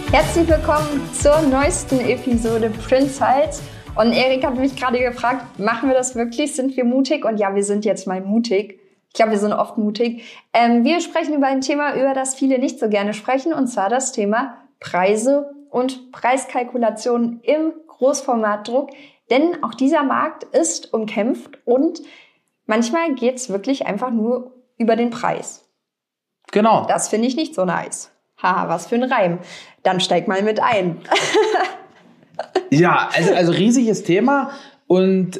Herzlich willkommen zur neuesten Episode Prince Hals. Und Erik hat mich gerade gefragt, machen wir das wirklich? Sind wir mutig? Und ja, wir sind jetzt mal mutig. Ich glaube, wir sind oft mutig. Wir sprechen über ein Thema, über das viele nicht so gerne sprechen, und zwar das Thema Preise und Preiskalkulation im Großformatdruck. Denn auch dieser Markt ist umkämpft und manchmal geht's wirklich einfach nur über den Preis. Genau. Das finde ich nicht so nice. Haha, was für ein Reim. Dann steig mal mit ein. Ja, also riesiges Thema und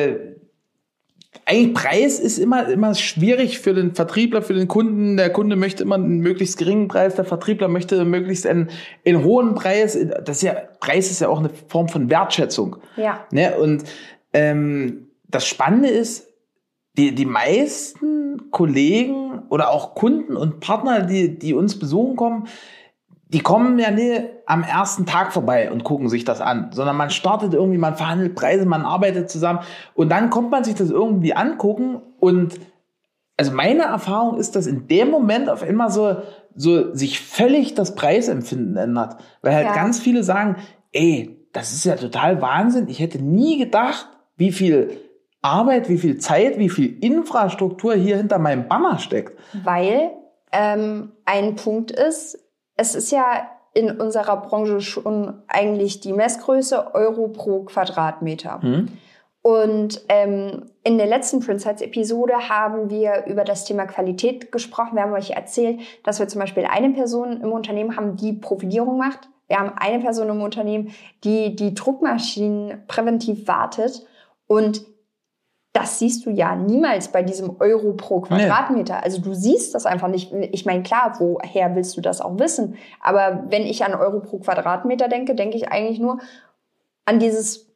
eigentlich Preis ist immer schwierig für den Vertriebler, für den Kunden. Der Kunde möchte immer einen möglichst geringen Preis, der Vertriebler möchte möglichst einen hohen Preis. Preis ist ja auch eine Form von Wertschätzung. Ja. Ne? Und das Spannende ist, die meisten Kollegen oder auch Kunden und Partner, die uns besuchen kommen, die kommen ja nicht am ersten Tag vorbei und gucken sich das an, sondern man startet irgendwie, man verhandelt Preise, man arbeitet zusammen und dann kommt man sich das irgendwie angucken und also meine Erfahrung ist, dass in dem Moment auf einmal so sich völlig das Preisempfinden ändert, weil halt ganz viele sagen, ey, das ist ja total Wahnsinn, ich hätte nie gedacht, wie viel Arbeit, wie viel Zeit, wie viel Infrastruktur hier hinter meinem Banner steckt. Weil ein Punkt ist, es ist ja in unserer Branche schon eigentlich die Messgröße Euro pro Quadratmeter. Und in der letzten Prince Hals Episode haben wir über das Thema Qualität gesprochen. Wir haben euch erzählt, dass wir zum Beispiel eine Person im Unternehmen haben, die Profilierung macht. Wir haben eine Person im Unternehmen, die Druckmaschinen präventiv wartet. Und das siehst du ja niemals bei diesem Euro pro Quadratmeter. Nee. Also du siehst das einfach nicht. Ich meine, klar, woher willst du das auch wissen? Aber wenn ich an Euro pro Quadratmeter denke, denke ich eigentlich nur an dieses,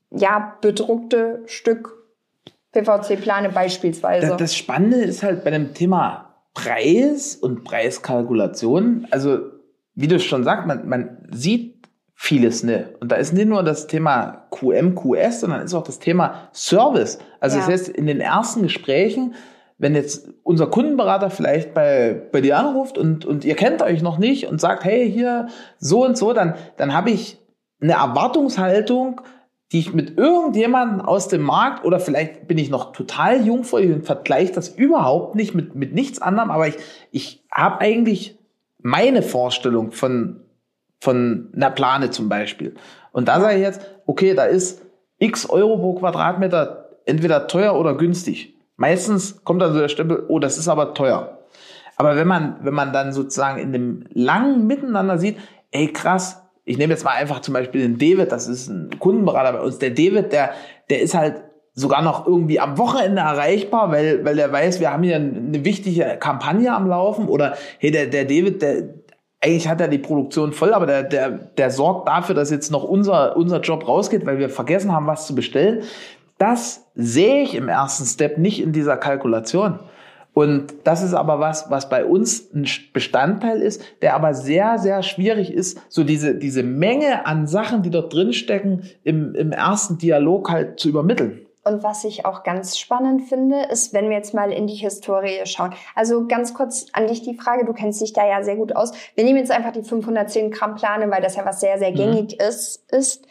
bedruckte Stück PVC-Plane beispielsweise. Das Spannende ist halt bei dem Thema Preis und Preiskalkulation, also wie du schon sagst, man sieht vieles, ne? Und da ist nicht nur das Thema QM, QS, sondern ist auch das Thema Service. Also das heißt, in den ersten Gesprächen, wenn jetzt unser Kundenberater vielleicht bei dir anruft und ihr kennt euch noch nicht und sagt, hey, hier so und so, dann habe ich eine Erwartungshaltung, die ich mit irgendjemandem aus dem Markt, oder vielleicht bin ich noch total jungfräulich und vergleiche das überhaupt nicht mit nichts anderem, aber ich habe eigentlich meine Vorstellung von einer Plane zum Beispiel. Und da sage ich jetzt, okay, da ist x Euro pro Quadratmeter entweder teuer oder günstig. Meistens kommt dann so der Stempel, oh, das ist aber teuer. Aber wenn man dann sozusagen in dem langen Miteinander sieht, ey krass, ich nehme jetzt mal einfach zum Beispiel den David, das ist ein Kundenberater bei uns. Der David, der ist halt sogar noch irgendwie am Wochenende erreichbar, weil der weiß, wir haben hier eine wichtige Kampagne am Laufen. Oder hey, der David, eigentlich hat er die Produktion voll, aber der sorgt dafür, dass jetzt noch unser Job rausgeht, weil wir vergessen haben, was zu bestellen. Das sehe ich im ersten Step nicht in dieser Kalkulation. Und das ist aber was bei uns ein Bestandteil ist, der aber sehr, sehr schwierig ist, so diese Menge an Sachen, die dort drin stecken, im ersten Dialog halt zu übermitteln. Und was ich auch ganz spannend finde, ist, wenn wir jetzt mal in die Historie schauen. Also ganz kurz an dich die Frage, du kennst dich da ja sehr gut aus. Wir nehmen jetzt einfach die 510 Gramm Plane, weil das ja was sehr, sehr gängig ist.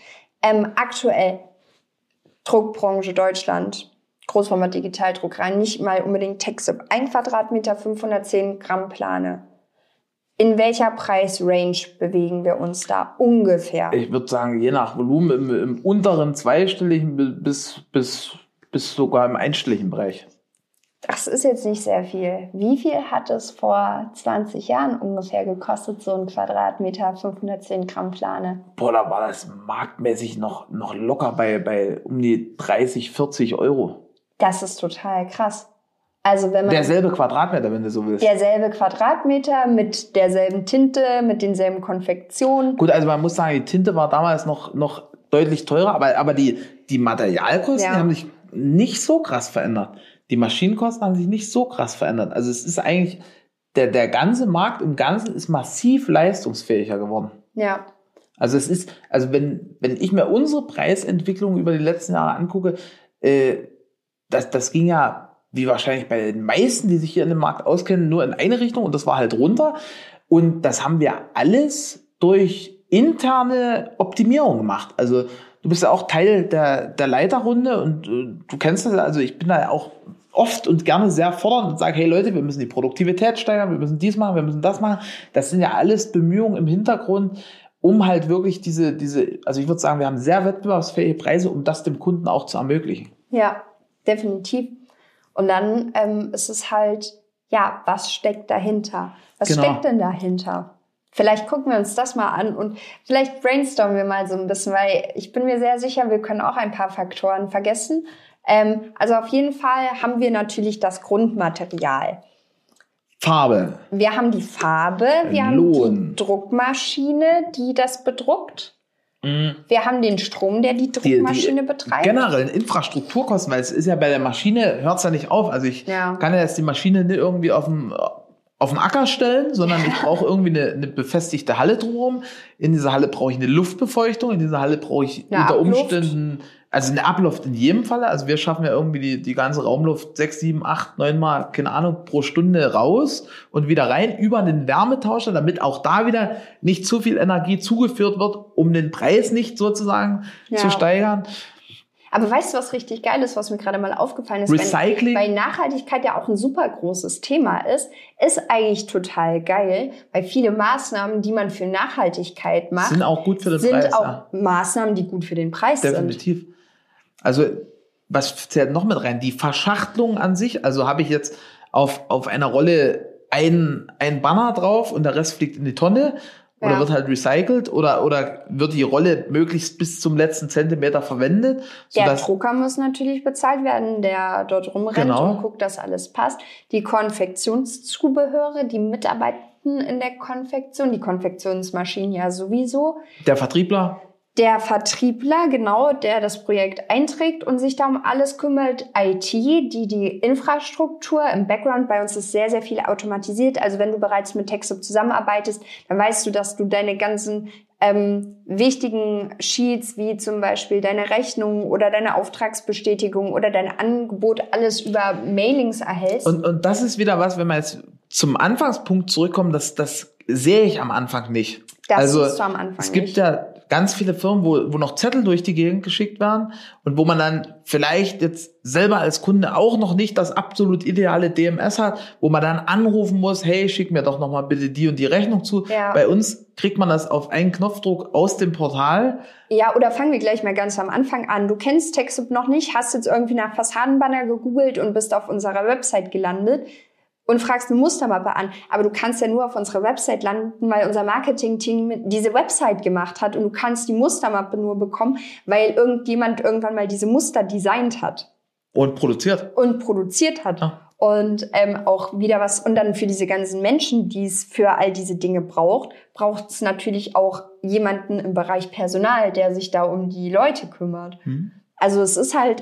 Aktuell Druckbranche Deutschland, Großformat Digitaldruck rein, nicht mal unbedingt TechSoup. 1 Quadratmeter 510 Gramm Plane. In welcher Preisrange bewegen wir uns da ungefähr? Ich würde sagen, je nach Volumen im unteren zweistelligen bis sogar im einstelligen Bereich. Das ist jetzt nicht sehr viel. Wie viel hat es vor 20 Jahren ungefähr gekostet, so ein Quadratmeter 510 Gramm Plane? Boah, da war das marktmäßig noch locker bei um die 30, 40 Euro. Das ist total krass. Also wenn man derselbe Quadratmeter, wenn du so willst. Derselbe Quadratmeter mit derselben Tinte, mit denselben Konfektionen. Gut, also man muss sagen, die Tinte war damals noch deutlich teurer, aber die Materialkosten haben sich nicht so krass verändert. Die Maschinenkosten haben sich nicht so krass verändert. Also es ist eigentlich, der ganze Markt im Ganzen ist massiv leistungsfähiger geworden. Ja. Also wenn ich mir unsere Preisentwicklung über die letzten Jahre angucke, das ging ja, wie wahrscheinlich bei den meisten, die sich hier in dem Markt auskennen, nur in eine Richtung, und das war halt runter. Und das haben wir alles durch interne Optimierung gemacht. Also du bist ja auch Teil der Leiterrunde und du kennst das, also ich bin da ja auch oft und gerne sehr fordernd und sage, hey Leute, wir müssen die Produktivität steigern, wir müssen dies machen, wir müssen das machen. Das sind ja alles Bemühungen im Hintergrund, um halt wirklich diese, also ich würde sagen, wir haben sehr wettbewerbsfähige Preise, um das dem Kunden auch zu ermöglichen. Ja, definitiv. Und dann ist es halt, ja, was steckt dahinter? Was steckt denn dahinter? Vielleicht gucken wir uns das mal an und vielleicht brainstormen wir mal so ein bisschen, weil ich bin mir sehr sicher, wir können auch ein paar Faktoren vergessen. Also auf jeden Fall haben wir natürlich das Grundmaterial. Farbe. Wir haben die Farbe, wir haben die Druckmaschine, die das bedruckt. Wir haben den Strom, der die Druckmaschine betreibt. Generell Infrastrukturkosten, weil es ist ja bei der Maschine, hört es ja nicht auf. Also ich kann ja jetzt die Maschine nicht irgendwie auf den Acker stellen, sondern ich brauche irgendwie eine befestigte Halle drumherum. In dieser Halle brauche ich eine Luftbefeuchtung, in dieser Halle brauche ich unter Umständen, also eine Abluft in jedem Falle. Also wir schaffen ja irgendwie die ganze Raumluft 6, 7, 8, 9 Mal, keine Ahnung, pro Stunde raus und wieder rein über einen Wärmetauscher, damit auch da wieder nicht zu viel Energie zugeführt wird, um den Preis nicht sozusagen zu steigern. Aber weißt du, was richtig geil ist, was mir gerade mal aufgefallen ist? Recycling. Weil Nachhaltigkeit ja auch ein super großes Thema ist eigentlich total geil, weil viele Maßnahmen, die man für Nachhaltigkeit macht, sind auch gut für den Preis. Sind auch Maßnahmen, die gut für den Preis sind. Definitiv. Also, was zählt noch mit rein? Die Verschachtelung an sich. Also habe ich jetzt auf einer Rolle ein Banner drauf und der Rest fliegt in die Tonne. Oder wird halt recycelt oder wird die Rolle möglichst bis zum letzten Zentimeter verwendet. Der Drucker muss natürlich bezahlt werden, der dort rumrennt und guckt, dass alles passt. Die Konfektionszubehöre, die mitarbeiten in der Konfektion, die Konfektionsmaschinen ja sowieso. Der Vertriebler, genau, der das Projekt einträgt und sich da um alles kümmert. IT, die Infrastruktur im Background, bei uns ist sehr, sehr viel automatisiert. Also wenn du bereits mit TechSoup zusammenarbeitest, dann weißt du, dass du deine ganzen wichtigen Sheets, wie zum Beispiel deine Rechnung oder deine Auftragsbestätigung oder dein Angebot, alles über Mailings erhältst. Und das ist wieder was, wenn wir jetzt zum Anfangspunkt zurückkommen, das sehe ich am Anfang nicht. Das siehst du am Anfang nicht. Es gibt ja ganz viele Firmen, wo noch Zettel durch die Gegend geschickt werden und wo man dann vielleicht jetzt selber als Kunde auch noch nicht das absolut ideale DMS hat, wo man dann anrufen muss, hey, schick mir doch noch mal bitte die und die Rechnung zu. Ja. Bei uns kriegt man das auf einen Knopfdruck aus dem Portal. Ja, oder fangen wir gleich mal ganz am Anfang an. Du kennst TechSoup noch nicht, hast jetzt irgendwie nach Fassadenbanner gegoogelt und bist auf unserer Website gelandet und fragst eine Mustermappe an. Aber du kannst ja nur auf unserer Website landen, weil unser Marketing-Team diese Website gemacht hat und du kannst die Mustermappe nur bekommen, weil irgendjemand irgendwann mal diese Muster designt hat. Und produziert hat. Ja. Und auch wieder was, und dann für diese ganzen Menschen, die es für all diese Dinge braucht es natürlich auch jemanden im Bereich Personal, der sich da um die Leute kümmert. Also es ist halt,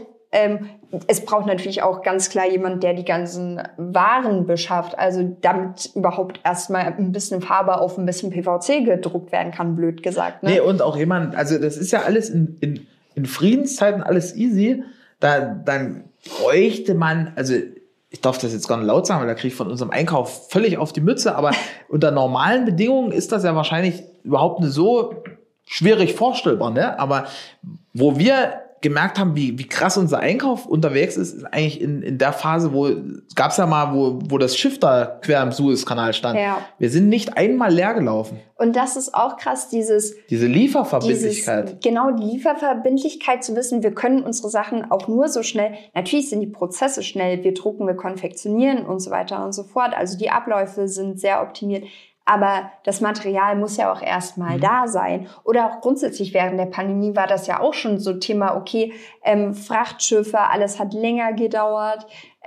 es braucht natürlich auch ganz klar jemand, der die ganzen Waren beschafft, also damit überhaupt erstmal ein bisschen Farbe auf ein bisschen PVC gedruckt werden kann, blöd gesagt. Ne? Nee, und auch jemand, also das ist ja alles in Friedenszeiten alles easy, dann bräuchte man, also ich darf das jetzt gar nicht laut sagen, weil da kriege ich von unserem Einkauf völlig auf die Mütze, aber unter normalen Bedingungen ist das ja wahrscheinlich überhaupt nicht so schwierig vorstellbar, ne? Aber wo wir gemerkt haben, wie krass unser Einkauf unterwegs ist eigentlich in der Phase, gab's ja mal, wo das Schiff da quer im Suezkanal stand. Ja. Wir sind nicht einmal leer gelaufen. Und das ist auch krass, diese Lieferverbindlichkeit. Die Lieferverbindlichkeit zu wissen, wir können unsere Sachen auch nur so schnell, natürlich sind die Prozesse schnell, wir drucken, wir konfektionieren und so weiter und so fort. Also die Abläufe sind sehr optimiert. Aber das Material muss ja auch erstmal da sein. Oder auch grundsätzlich während der Pandemie war das ja auch schon so Thema, okay, Frachtschiffe, alles hat länger gedauert,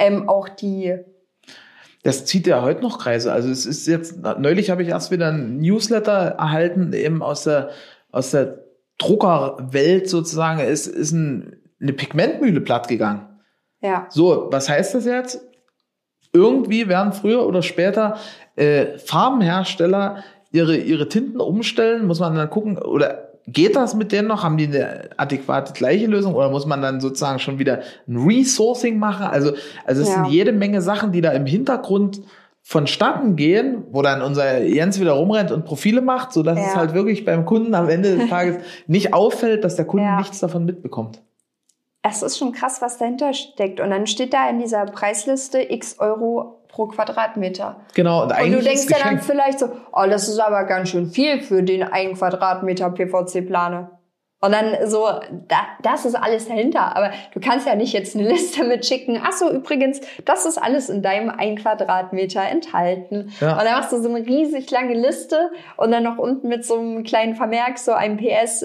Das zieht ja heute noch Kreise. Also es ist jetzt, neulich habe ich erst wieder ein Newsletter erhalten, eben aus der Druckerwelt sozusagen, ist eine Pigmentmühle platt gegangen. Ja. So, was heißt das jetzt? Irgendwie werden früher oder später Farbenhersteller ihre Tinten umstellen, muss man dann gucken, oder geht das mit denen noch? Haben die eine adäquate gleiche Lösung oder muss man dann sozusagen schon wieder ein Resourcing machen? Also es sind jede Menge Sachen, die da im Hintergrund vonstatten gehen, wo dann unser Jens wieder rumrennt und Profile macht, sodass es halt wirklich beim Kunden am Ende des Tages nicht auffällt, dass der Kunde nichts davon mitbekommt. Es ist schon krass, was dahinter steckt. Und dann steht da in dieser Preisliste x Euro pro Quadratmeter. Genau. Und du denkst ja dann vielleicht so, oh, das ist aber ganz schön viel für den 1 Quadratmeter PVC-Plane. Und dann so, das ist alles dahinter. Aber du kannst ja nicht jetzt eine Liste mitschicken. Ach so, übrigens, das ist alles in deinem 1 Quadratmeter enthalten. Ja. Und dann machst du so eine riesig lange Liste und dann noch unten mit so einem kleinen Vermerk, so einem PS,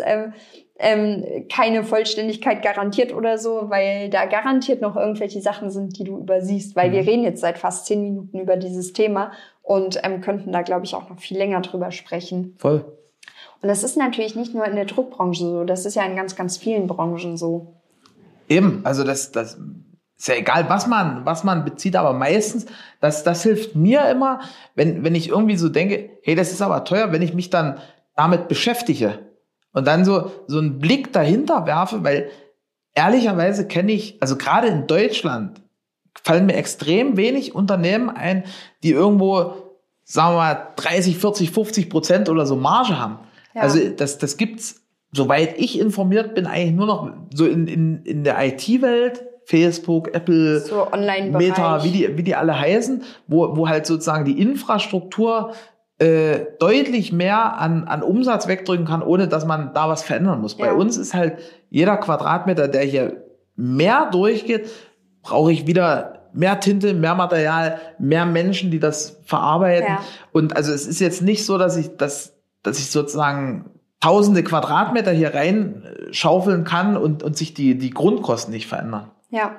keine Vollständigkeit garantiert oder so, weil da garantiert noch irgendwelche Sachen sind, die du übersiehst. Weil wir reden jetzt seit fast 10 Minuten über dieses Thema und könnten da, glaube ich, auch noch viel länger drüber sprechen. Voll. Und das ist natürlich nicht nur in der Druckbranche so, das ist ja in ganz, ganz vielen Branchen so. Eben, also das ist ja egal, was man bezieht, aber meistens, das hilft mir immer, wenn ich irgendwie so denke, hey, das ist aber teuer, wenn ich mich dann damit beschäftige und dann so einen Blick dahinter werfe, weil ehrlicherweise kenne ich, also gerade in Deutschland, fallen mir extrem wenig Unternehmen ein, die irgendwo, sagen wir mal, 30, 40, 50% oder so Marge haben. Ja. Also das gibt's, soweit ich informiert bin, eigentlich nur noch so in der IT-Welt, Facebook, Apple, so Meta, wie die alle heißen, wo halt sozusagen die Infrastruktur deutlich mehr an Umsatz wegdrücken kann, ohne dass man da was verändern muss. Ja. Bei uns ist halt jeder Quadratmeter, der hier mehr durchgeht, brauche ich wieder mehr Tinte, mehr Material, mehr Menschen, die das verarbeiten. Ja. Und also es ist jetzt nicht so, dass ich sozusagen tausende Quadratmeter hier reinschaufeln kann und sich die Grundkosten nicht verändern. Ja.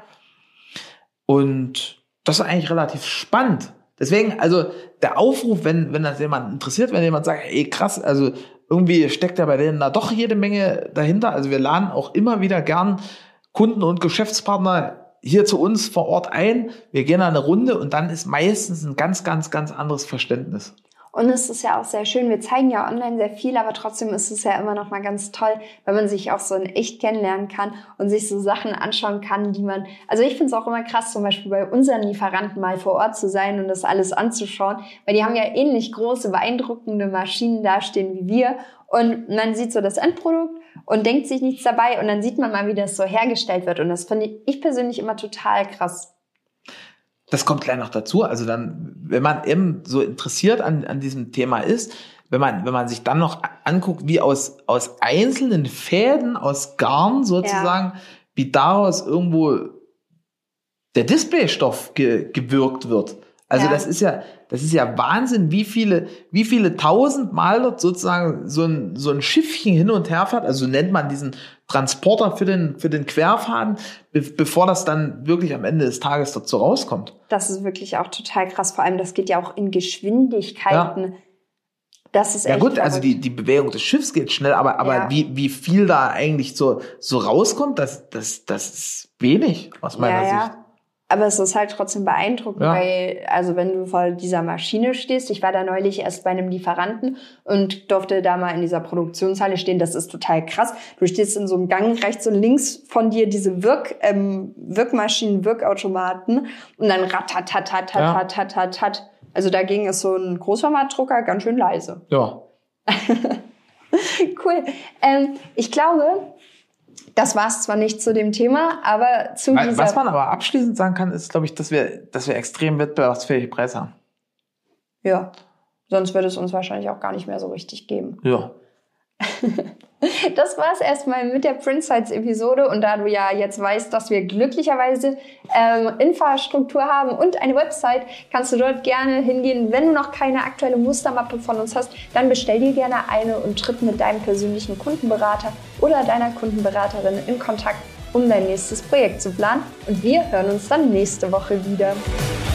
Und das ist eigentlich relativ spannend. Deswegen, also der Aufruf, wenn das jemand interessiert, wenn jemand sagt, ey krass, also irgendwie steckt ja bei denen da doch jede Menge dahinter. Also wir laden auch immer wieder gern Kunden und Geschäftspartner hier zu uns vor Ort ein. Wir gehen da eine Runde und dann ist meistens ein ganz, ganz, ganz anderes Verständnis. Und es ist ja auch sehr schön, wir zeigen ja online sehr viel, aber trotzdem ist es ja immer noch mal ganz toll, wenn man sich auch so in echt kennenlernen kann und sich so Sachen anschauen kann, die man, also ich finde es auch immer krass, zum Beispiel bei unseren Lieferanten mal vor Ort zu sein und das alles anzuschauen, weil die haben ja ähnlich große, beeindruckende Maschinen dastehen wie wir und man sieht so das Endprodukt und denkt sich nichts dabei und dann sieht man mal, wie das so hergestellt wird und das finde ich persönlich immer total krass. Das kommt gleich noch dazu. Also dann, wenn man eben so interessiert an diesem Thema ist, wenn man sich dann noch anguckt, wie aus einzelnen Fäden, aus Garn sozusagen, wie daraus irgendwo der Displaystoff gewirkt wird. Also das ist ja Wahnsinn, wie viele tausendmal dort sozusagen so ein Schiffchen hin und her fährt. Also nennt man diesen Transporter für den Querfaden, bevor das dann wirklich am Ende des Tages dort so rauskommt. Das ist wirklich auch total krass. Vor allem, das geht ja auch in Geschwindigkeiten. Ja. Das ist echt ja gut, verrückt. Also die Bewegung des Schiffs geht schnell, aber wie viel da eigentlich so rauskommt, das ist wenig aus meiner Sicht. Aber es ist halt trotzdem beeindruckend, weil, also wenn du vor dieser Maschine stehst, ich war da neulich erst bei einem Lieferanten und durfte da mal in dieser Produktionshalle stehen, das ist total krass. Du stehst in so einem Gang, rechts und links von dir diese Wirkmaschinen, Wirkautomaten und dann ratatatatatatat. Also dagegen ist so ein Großformatdrucker ganz schön leise. Ja. Cool. Ich glaube, das war es zwar nicht zu dem Thema, aber zu dieser... Was man aber abschließend sagen kann, ist, glaube ich, dass wir extrem wettbewerbsfähige Preise haben. Ja, sonst würde es uns wahrscheinlich auch gar nicht mehr so richtig geben. Ja. Das war es erstmal mit der Print-Sites-Episode. Und da du ja jetzt weißt, dass wir glücklicherweise Infrastruktur haben und eine Website, kannst du dort gerne hingehen. Wenn du noch keine aktuelle Mustermappe von uns hast, dann bestell dir gerne eine und tritt mit deinem persönlichen Kundenberater oder deiner Kundenberaterin in Kontakt, um dein nächstes Projekt zu planen. Und wir hören uns dann nächste Woche wieder.